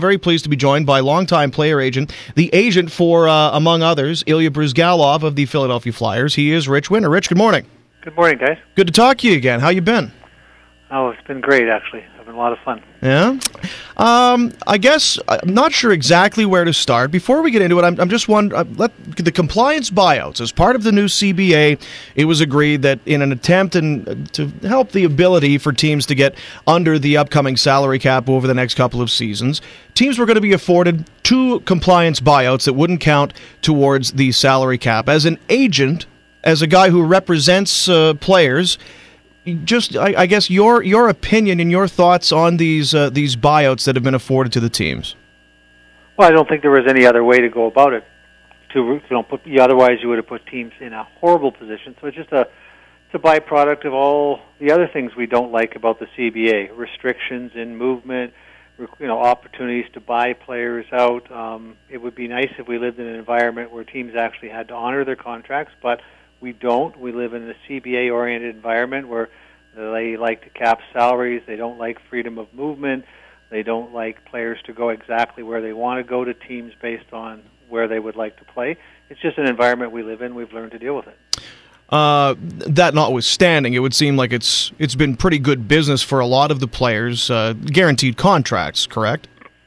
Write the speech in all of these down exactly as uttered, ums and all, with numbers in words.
Very pleased to be joined by longtime player agent, the agent for, uh, among others, Ilya Bryzgalov of the Philadelphia Flyers. He is Rich Winter. Rich, good morning. Good morning, guys. Good to talk to you again. How you been? Oh, it's been great, actually. It's been a lot of fun. Yeah? Um, I guess I'm not sure exactly where to start. Before we get into it, I'm, I'm just wondering, let, the compliance buyouts, as part of the new C B A, it was agreed that in an attempt in, to help the ability for teams to get under the upcoming salary cap over the next couple of seasons, teams were going to be afforded two compliance buyouts that wouldn't count towards the salary cap. As an agent, as a guy who represents uh, players, just, I, I guess, your your opinion and your thoughts on these uh, these buyouts that have been afforded to the teams. Well, I don't think there was any other way to go about it. To you know, put, otherwise you would have put teams in a horrible position. So it's just a it's a byproduct of all the other things we don't like about the C B A: restrictions in movement, you know, opportunities to buy players out. Um, it would be nice if we lived in an environment where teams actually had to honor their contracts, but we don't. We live in a C B A-oriented environment where they like to cap salaries. They don't like freedom of movement. They don't like players to go exactly where they want to go to teams based on where they would like to play. It's just an environment we live in. We've learned to deal with it. Uh, that notwithstanding, it would seem like it's it's been pretty good business for a lot of the players. Uh, guaranteed contracts, correct?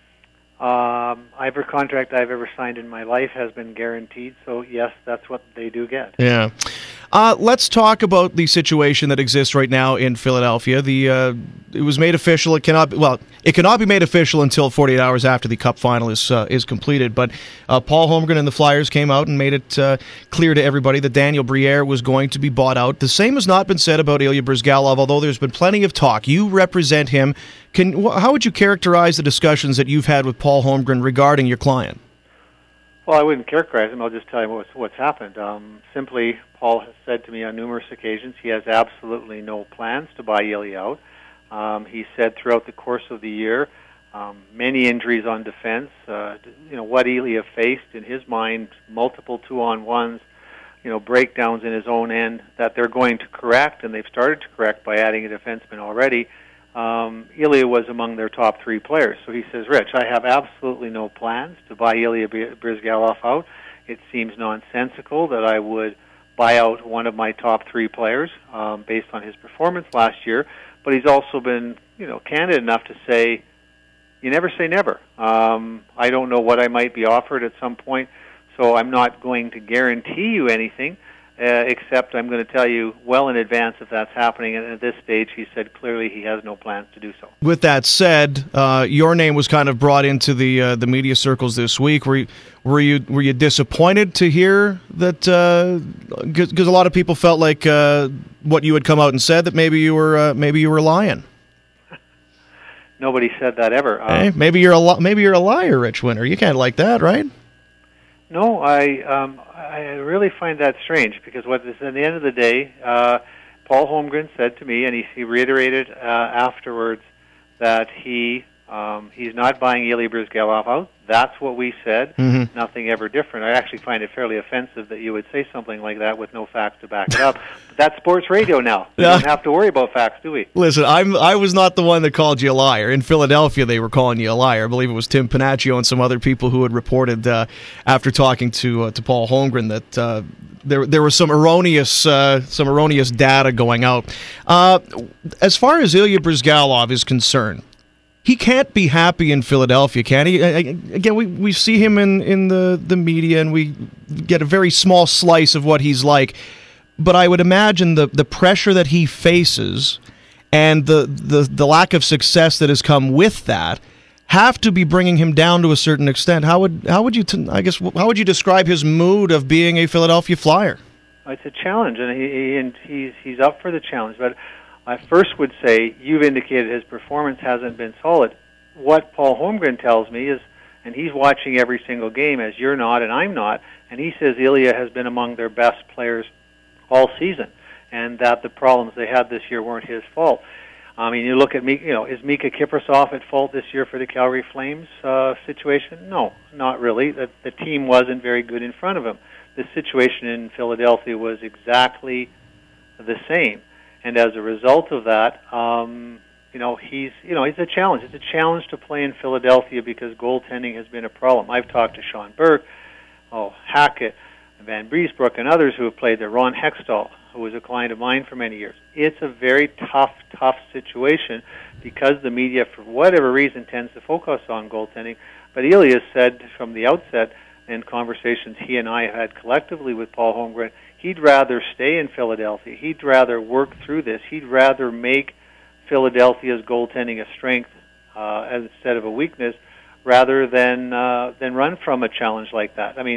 Um, every contract I've ever signed in my life has been guaranteed, so yes, that's what they do get. Yeah. Uh, let's talk about the situation that exists right now in Philadelphia. The uh, it was made official. It cannot be, well, it cannot be made official until forty-eight hours after the Cup final is uh, is completed. But uh, Paul Holmgren and the Flyers came out and made it uh, clear to everybody that Daniel Briere was going to be bought out. The same has not been said about Ilya Bryzgalov, although there's been plenty of talk. You represent him. Can how would you characterize the discussions that you've had with Paul Holmgren regarding your client? Well, I wouldn't characterize him. I'll just tell you what's, what's happened. Um, simply, Paul has said to me on numerous occasions he has absolutely no plans to buy Ilya out. Um, he said throughout the course of the year, um, many injuries on defense, uh, you know, what Ilya faced in his mind, multiple two-on-ones, you know, breakdowns in his own end that they're going to correct, and they've started to correct by adding a defenseman already. Um, Ilya was among their top three players. So he says, Rich, I have absolutely no plans to buy Ilya Bryzgalov out. It seems nonsensical that I would buy out one of my top three players um, based on his performance last year. But he's also been, you know, candid enough to say, you never say never. Um, I don't know what I might be offered at some point, so I'm not going to guarantee you anything. Uh, except I'm going to tell you well in advance if that's happening. And at this stage, he said clearly he has no plans to do so. With that said, uh, your name was kind of brought into the uh, the media circles this week. Were you, were you were you disappointed to hear that? Because uh, a lot of people felt like uh, what you had come out and said that maybe you were uh, maybe you were lying. Nobody said that ever. Um, hey, maybe you're a li- maybe you're a liar, Rich Winter. You can't like that, right? No, I um, I really find that strange because what is at the end of the day, uh, Paul Holmgren said to me, and he, he reiterated uh, afterwards that he um, he's not buying Ilya Bryzgalov out. That's what we said. Mm-hmm. Nothing ever different. I actually find it fairly offensive that you would say something like that with no facts to back it up. But that's sports radio now. We don't have to worry about facts, do we? Listen, I'm I was not the one that called you a liar. In Philadelphia, they were calling you a liar. I believe it was Tim Panaccio and some other people who had reported uh, after talking to uh, to Paul Holmgren that uh, there there was some erroneous uh, some erroneous data going out. Uh, as far as Ilya Bryzgalov is concerned, he can't be happy in Philadelphia, can he? Again, we, we see him in, in the, the media, and we get a very small slice of what he's like. But I would imagine the, the pressure that he faces and the, the, the lack of success that has come with that have to be bringing him down to a certain extent. How would how would you t- I guess how would you describe his mood of being a Philadelphia Flyer? It's a challenge, and he and he's he's up for the challenge, but I first would say you've indicated his performance hasn't been solid. What Paul Holmgren tells me is, and he's watching every single game as you're not and I'm not, and he says Ilya has been among their best players all season, and that the problems they had this year weren't his fault. I mean, you look at me, you know, is Mika Kiprasov at fault this year for the Calgary Flames uh, situation? No, not really. The, the team wasn't very good in front of him. The situation in Philadelphia was exactly the same. And as a result of that, um, you know, he's, you know, it's a challenge. It's a challenge to play in Philadelphia because goaltending has been a problem. I've talked to Sean Burke, oh, Hackett, Van Briesbroek, and others who have played there. Ron Hextall, who was a client of mine for many years. It's a very tough, tough situation because the media, for whatever reason, tends to focus on goaltending. But Ilya said from the outset, in conversations he and I had collectively with Paul Holmgren, he'd rather stay in Philadelphia. He'd rather work through this. He'd rather make Philadelphia's goaltending a strength uh, instead of a weakness, rather than uh, than run from a challenge like that. I mean,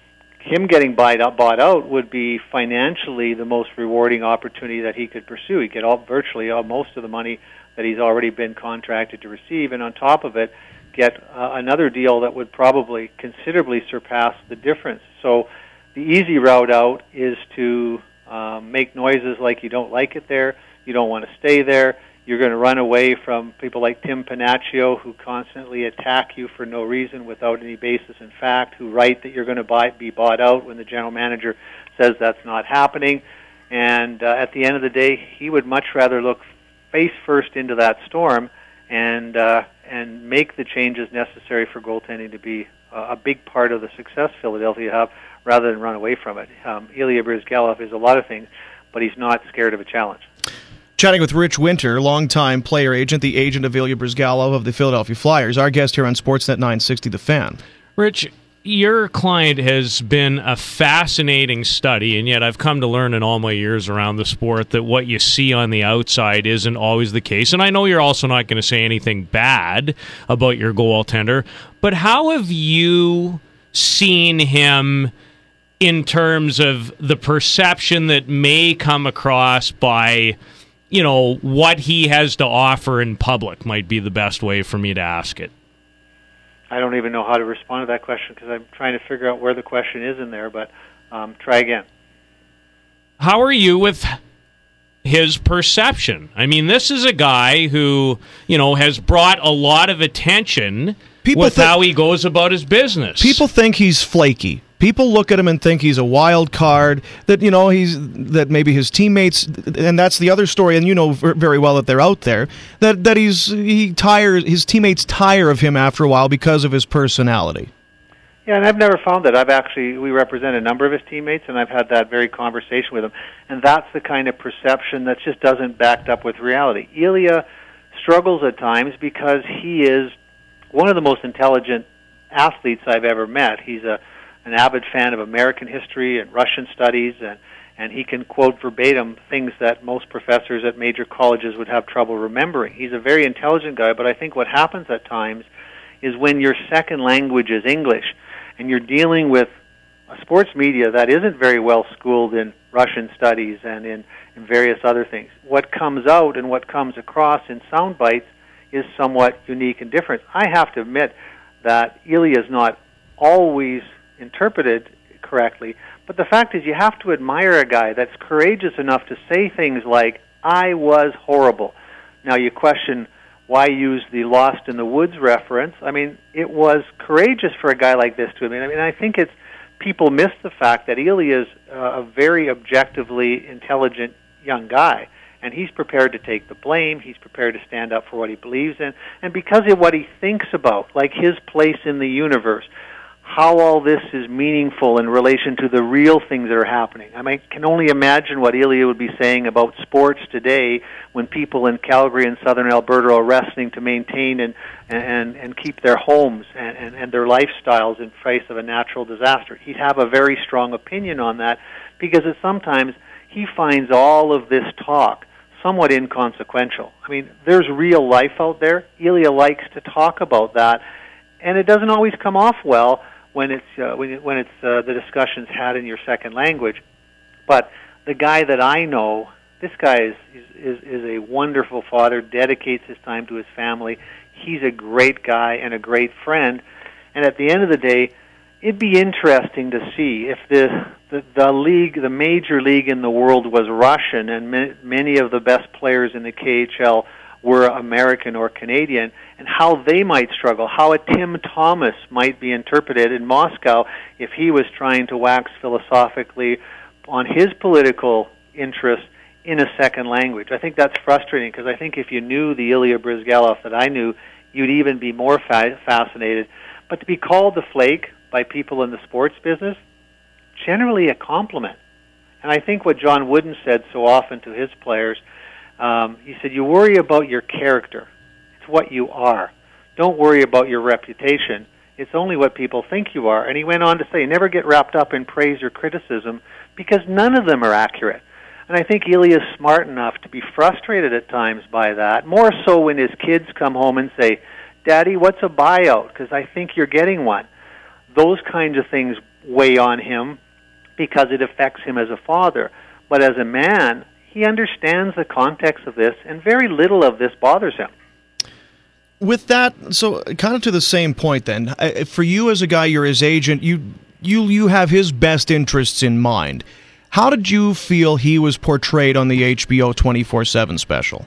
him getting bought out, bought out would be financially the most rewarding opportunity that he could pursue. He'd get all, virtually all, most of the money that he's already been contracted to receive, and on top of it, get uh, another deal that would probably considerably surpass the difference. So the easy route out is to um, make noises like you don't like it there, you don't want to stay there, you're going to run away from people like Tim Panaccio, who constantly attack you for no reason without any basis in fact, who write that you're going to buy, be bought out when the general manager says that's not happening. And uh, at the end of the day, he would much rather look face first into that storm and uh, and make the changes necessary for goaltending to be uh, a big part of the success Philadelphia have, rather than run away from it. Um, Ilya Bryzgalov is a lot of things, but he's not scared of a challenge. Chatting with Rich Winter, longtime player agent, the agent of Ilya Bryzgalov of the Philadelphia Flyers, our guest here on Sportsnet nine sixty The Fan. Rich, your client has been a fascinating study, and yet I've come to learn in all my years around the sport that what you see on the outside isn't always the case. And I know you're also not going to say anything bad about your goaltender, but how have you seen him in terms of the perception that may come across by, you know, what he has to offer in public might be the best way for me to ask it? I don't even know how to respond to that question because I'm trying to figure out where the question is in there, but um, try again. How are you with his perception? I mean, this is a guy who, you know, has brought a lot of attention people with th- how he goes about his business. People think he's flaky. People look at him and think he's a wild card, that, you know, he's that maybe his teammates, and that's the other story, and you know very well that they're out there, that that he's he tires his teammates tire of him after a while because of his personality. Yeah, and I've never found that. I've actually, we represent a number of his teammates, and I've had that very conversation with him, and that's the kind of perception that just doesn't backed up with reality. Ilya struggles at times because he is one of the most intelligent athletes I've ever met. He's a an avid fan of American history and Russian studies, and, and he can quote verbatim things that most professors at major colleges would have trouble remembering. He's a very intelligent guy, but I think what happens at times is when your second language is English, and you're dealing with a sports media that isn't very well schooled in Russian studies and in, in various other things, what comes out and what comes across in sound bites is somewhat unique and different. I have to admit that Ilya is not always interpreted correctly, but the fact is you have to admire a guy that's courageous enough to say things like, I was horrible. Now you question why use the Lost in the Woods reference. I mean, it was courageous for a guy like this to admit. I mean, I think it's people miss the fact that Ilya is uh, a very objectively intelligent young guy, and he's prepared to take the blame, he's prepared to stand up for what he believes in, and because of what he thinks about, like his place in the universe, how all this is meaningful in relation to the real things that are happening. I mean, I can only imagine what Ilya would be saying about sports today when people in Calgary and southern Alberta are wrestling to maintain and and, and keep their homes and, and, and their lifestyles in face of a natural disaster. He'd have a very strong opinion on that because it, sometimes he finds all of this talk somewhat inconsequential. I mean, there's real life out there. Ilya likes to talk about that, and it doesn't always come off well when it's uh, when, it, when it's uh, the discussion's had in your second language. But the guy that I know, this guy is, is is a wonderful father, dedicates his time to his family. He's a great guy and a great friend. And at the end of the day, it'd be interesting to see if the the, the league, the major league in the world was Russian, and ma- many of the best players in the K H L were American or Canadian, and how they might struggle, how a Tim Thomas might be interpreted in Moscow if he was trying to wax philosophically on his political interests in a second language. I think that's frustrating because I think if you knew the Ilya Bryzgalov that I knew, you'd even be more fa- fascinated. But to be called the flake by people in the sports business, generally a compliment. And I think what John Wooden said so often to his players, um, he said, you worry about your character. It's what you are. Don't worry about your reputation. It's only what people think you are. And he went on to say, never get wrapped up in praise or criticism because none of them are accurate. And I think Ilya is smart enough to be frustrated at times by that, more so when his kids come home and say, Daddy, what's a buyout? Because I think you're getting one. Those kinds of things weigh on him because it affects him as a father. But as a man, he understands the context of this, and very little of this bothers him. With that, so kind of to the same point then, for you as a guy, you're his agent, you you you have his best interests in mind. How did you feel he was portrayed on the H B O twenty-four seven special?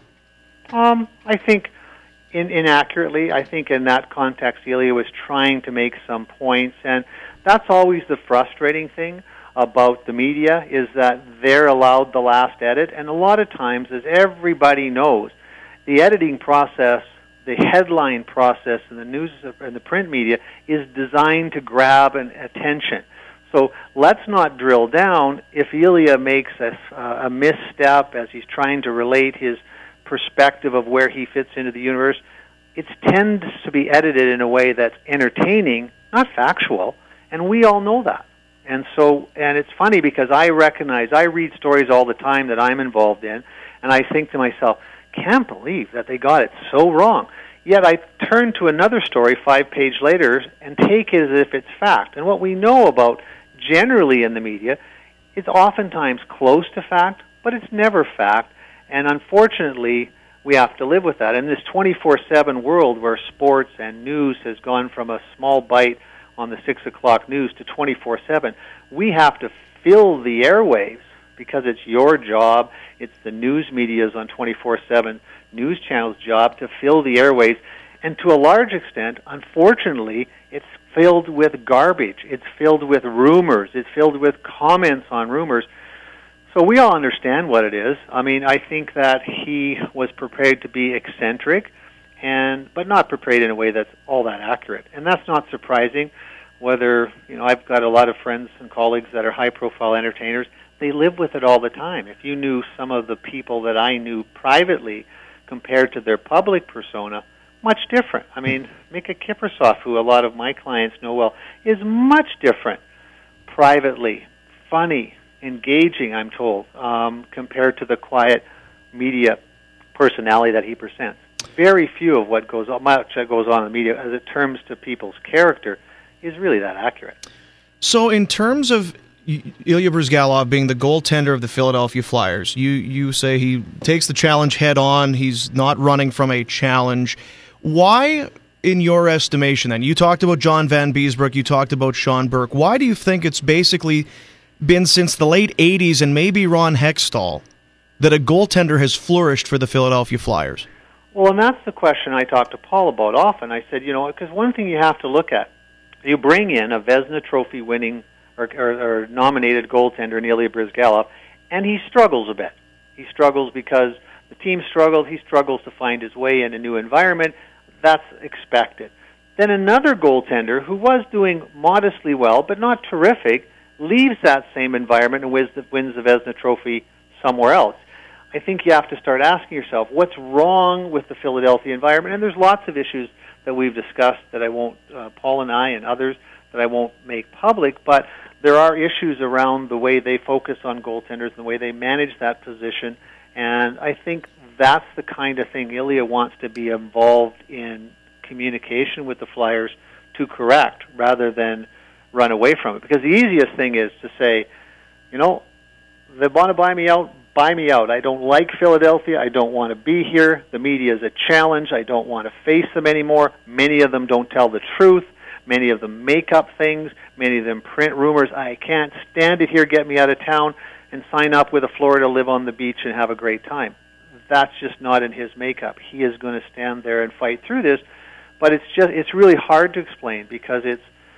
Um, I think in, inaccurately. I think in that context, Ilya was trying to make some points, and that's always the frustrating thing about the media, is that they're allowed the last edit, and a lot of times, as everybody knows, the editing process, the headline process in the news and the print media is designed to grab an attention. So let's not drill down. If Ilya makes a, uh, a misstep as he's trying to relate his perspective of where he fits into the universe, it tends to be edited in a way that's entertaining, not factual, and we all know that. And so, and it's funny because I recognize, I read stories all the time that I'm involved in, and I think to myself, can't believe that they got it so wrong. Yet I turn to another story five pages later and take it as if it's fact. And what we know about generally in the media, it's oftentimes close to fact, but it's never fact. And unfortunately, we have to live with that. In this twenty-four seven world where sports and news has gone from a small bite on the six o'clock news to twenty-four seven, we have to fill the airwaves because it's your job, it's the news media's on twenty-four seven news channel's job to fill the airwaves. And to a large extent, unfortunately, it's filled with garbage. It's filled with rumors. It's filled with comments on rumors. So we all understand what it is. I mean, I think that he was prepared to be eccentric, and but not portrayed in a way that's all that accurate. And that's not surprising. Whether, you know, I've got a lot of friends and colleagues that are high-profile entertainers. They live with it all the time. If you knew some of the people that I knew privately compared to their public persona, much different. I mean, Mika Kiprusoff, who a lot of my clients know well, is much different privately, funny, engaging, I'm told, um, compared to the quiet media personality that he presents. Very few of what goes on, much that goes on in the media as it terms to people's character is really that accurate. So in terms of Ilya Bryzgalov being the goaltender of the Philadelphia Flyers, you, you say he takes the challenge head on, he's not running from a challenge. Why, in your estimation then, you talked about John Van Beesbrook, you talked about Sean Burke, why do you think it's basically been since the late eighties and maybe Ron Hextall that a goaltender has flourished for the Philadelphia Flyers? Well, and that's the question I talk to Paul about often. I said, you know, because one thing you have to look at, you bring in a Vezina Trophy winning or, or, or nominated goaltender in Ilya Bryzgalov, and he struggles a bit. He struggles because the team struggled. He struggles to find his way in a new environment. That's expected. Then another goaltender who was doing modestly well, but not terrific, leaves that same environment and wins the, wins the Vezina Trophy somewhere else. I think you have to start asking yourself, what's wrong with the Philadelphia environment? And there's lots of issues that we've discussed that I won't, uh, Paul and I and others, that I won't make public, but there are issues around the way they focus on goaltenders and the way they manage that position, and I think that's the kind of thing Ilya wants to be involved in communication with the Flyers to correct rather than run away from it. Because the easiest thing is to say, you know, they want to buy me out, buy me out. I don't like Philadelphia. I don't want to be here. The media is a challenge. I don't want to face them anymore. Many of them don't tell the truth. Many of them make up things. Many of them print rumors. I can't stand it here. Get me out of town and sign up with a Florida, live on the beach and have a great time. That's just not in his makeup. He is going to stand there and fight through this. But it's just, it's really hard to explain because it's,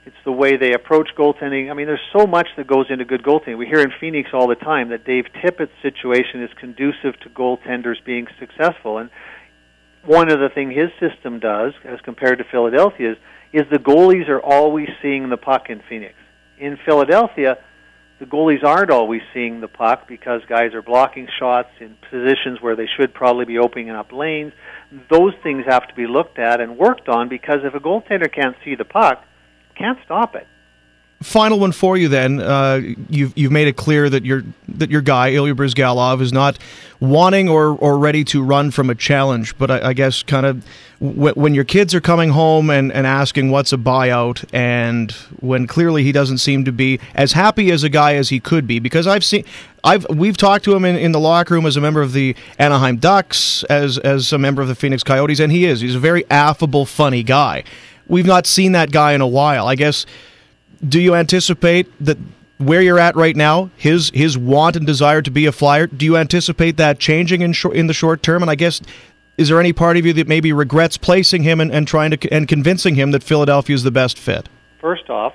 It's the way they approach goaltending. I mean, there's so much that goes into good goaltending. We hear in Phoenix all the time that Dave Tippett's situation is conducive to goaltenders being successful. And one of the things his system does, as compared to Philadelphia's, is the goalies are always seeing the puck in Phoenix. In Philadelphia, the goalies aren't always seeing the puck because guys are blocking shots in positions where they should probably be opening up lanes. Those things have to be looked at and worked on, because if a goaltender can't see the puck, can't stop it. Final one for you then. Uh, you've you've made it clear that your that your guy Ilya Bryzgalov is not wanting or, or ready to run from a challenge. But I, I guess kind of w- when your kids are coming home and, and asking what's a buyout, and when clearly he doesn't seem to be as happy as a guy as he could be, because I've seen I've we've talked to him in, in the locker room as a member of the Anaheim Ducks, as as a member of the Phoenix Coyotes, and he is he's a very affable, funny guy. We've not seen that guy in a while. I guess, do you anticipate that where you're at right now, his his want and desire to be a Flyer, do you anticipate that changing in short, in the short term? And I guess, is there any part of you that maybe regrets placing him and, and trying to and convincing him that Philadelphia is the best fit? First off,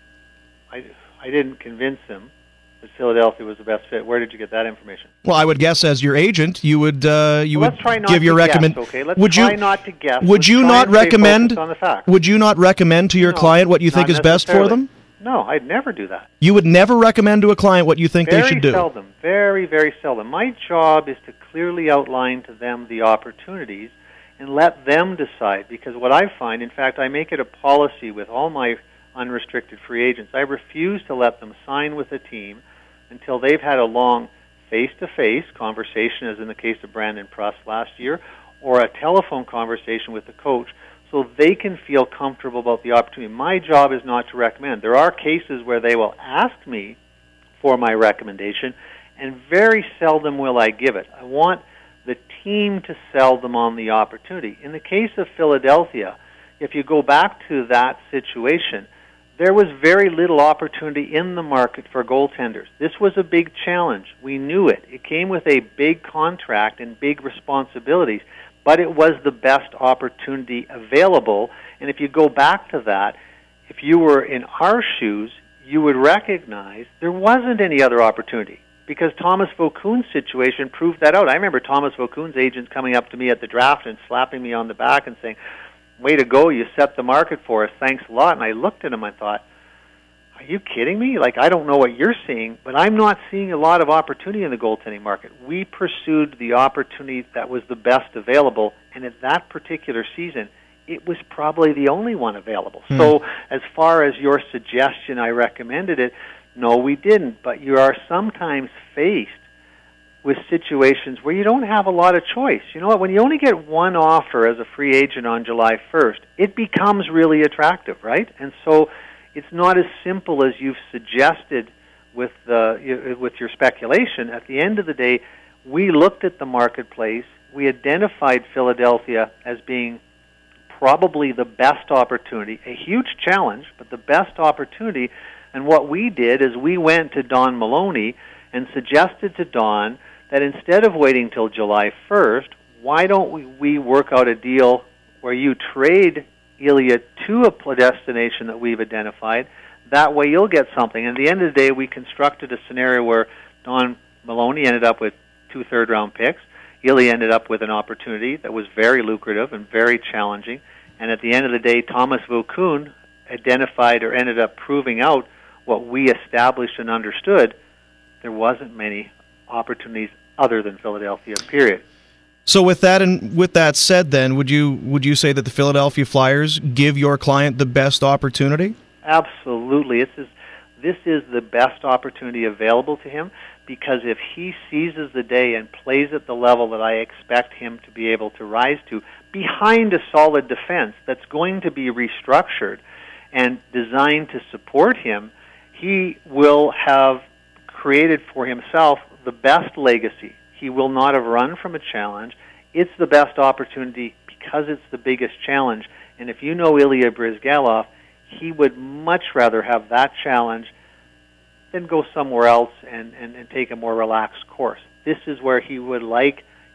I, I didn't convince him that Philadelphia was the best fit. Where did you get that information? Well, I would guess as your agent, you would uh, you well, would let's try not give to your guess, recommend. Okay, let's would try you, not to guess. Would let's you not recommend? On the facts. Would you not recommend to your no, client what you think is best for them? No, I'd never do that. You would never recommend to a client what you think very they should do? Very seldom. Very, very seldom. My job is to clearly outline to them the opportunities and let them decide, because what I find, in fact, I make it a policy with all my unrestricted free agents. I refuse to let them sign with a team until they've had a long face-to-face conversation, as in the case of Brandon Pruss last year, or a telephone conversation with the coach, so they can feel comfortable about the opportunity. My job is not to recommend. There are cases where they will ask me for my recommendation, and very seldom will I give it. I want the team to sell them on the opportunity. In the case of Philadelphia, if you go back to that situation, there was very little opportunity in the market for goaltenders. This was a big challenge. We knew it. It came with a big contract and big responsibilities, but it was the best opportunity available. And if you go back to that, if you were in our shoes, you would recognize there wasn't any other opportunity, because Thomas Vokoun's situation proved that out. I remember Thomas Vokoun's agent coming up to me at the draft and slapping me on the back and saying, "Way to go, you set the market for us, thanks a lot." And I looked at him and thought, are you kidding me? Like, I don't know what you're seeing, but I'm not seeing a lot of opportunity in the goaltending market. We pursued the opportunity that was the best available, and at that particular season, it was probably the only one available. Mm. So as far as your suggestion, I recommended it. No, we didn't, but you are sometimes faced with situations where you don't have a lot of choice. You know what? When you only get one offer as a free agent on July first, it becomes really attractive, right? And so it's not as simple as you've suggested with the with your speculation. At the end of the day, we looked at the marketplace. We identified Philadelphia as being probably the best opportunity, a huge challenge, but the best opportunity. And what we did is we went to Don Maloney and suggested to Don that instead of waiting till July first, why don't we, we work out a deal where you trade Ilya to a destination that we've identified. That way you'll get something. And at the end of the day, we constructed a scenario where Don Maloney ended up with two third-round picks. Ilya ended up with an opportunity that was very lucrative and very challenging. And at the end of the day, Thomas Vokoun identified or ended up proving out what we established and understood. There wasn't many opportunities other than Philadelphia, period. So with that and with that said, then would you would you say that the Philadelphia Flyers give your client the best opportunity? Absolutely. This is this is the best opportunity available to him, because if he seizes the day and plays at the level that I expect him to be able to rise to, behind a solid defense that's going to be restructured and designed to support him, he will have created for himself the best legacy. He will not have run from a challenge. It's the best opportunity because it's the biggest challenge. And if you know Ilya Bryzgalov, he would much rather have that challenge than go somewhere else and, and, and take a more relaxed course. This is where he would like, he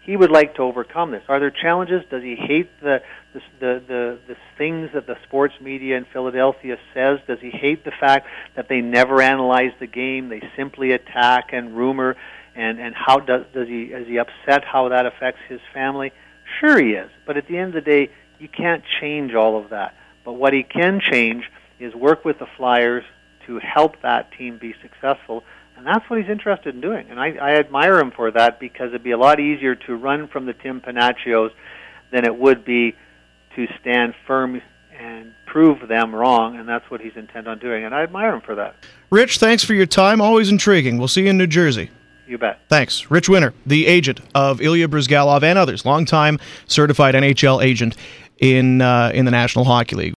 he would like to overcome this. Are there challenges? Does he hate the the the the, the things that the sports media in Philadelphia says? Does he hate the fact that they never analyze the game? They simply attack and rumor. And and how does does he is he upset how that affects his family? Sure, he is. But at the end of the day, you can't change all of that. But what he can change is work with the Flyers to help that team be successful. And that's what he's interested in doing. And I, I admire him for that, because it'd be a lot easier to run from the Tim Panachios than it would be to stand firm and prove them wrong. And that's what he's intent on doing. And I admire him for that. Rich, thanks for your time. Always intriguing. We'll see you in New Jersey. You bet. Thanks. Rich Winter, the agent of Ilya Bryzgalov and others, longtime certified N H L agent in uh, in the National Hockey League.